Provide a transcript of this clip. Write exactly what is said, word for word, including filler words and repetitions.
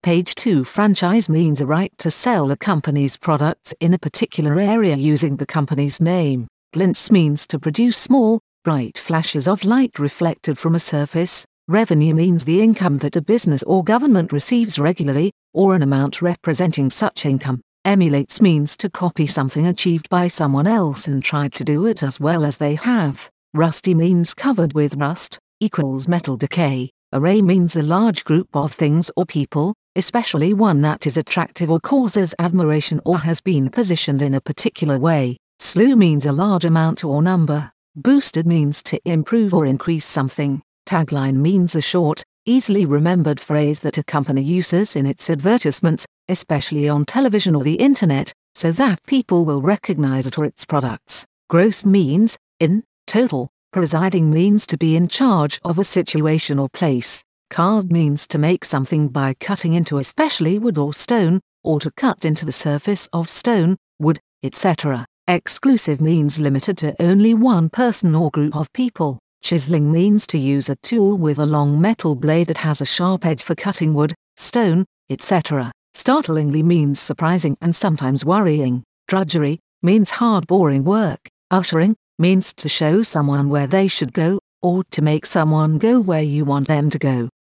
Page two. Franchise means a right to sell a company's products in a particular area using the company's name. Glints means to produce small, bright flashes of light reflected from a surface. Revenue means the income that a business or government receives regularly, or an amount representing such income. Emulates means to copy something achieved by someone else and try to do it as well as they have. Rusty means covered with rust, equals metal decay. Array means a large group of things or people, especially one that is attractive or causes admiration or has been positioned in a particular way. Slew means a large amount or number. Boosted means to improve or increase something. Tagline means a short, easily remembered phrase that a company uses in its advertisements, especially on television or the internet, so that people will recognize it or its products. Gross means, in total. Presiding means to be in charge of a situation or place. Carved means to make something by cutting into especially wood or stone, or to cut into the surface of stone, wood, et cetera. Exclusive means limited to only one person or group of people. Chiseling means to use a tool with a long metal blade that has a sharp edge for cutting wood, stone, et cetera. Startlingly means surprising and sometimes worrying. Drudgery means hard boring work. Ushering means to show someone where they should go, or to make someone go where you want them to go.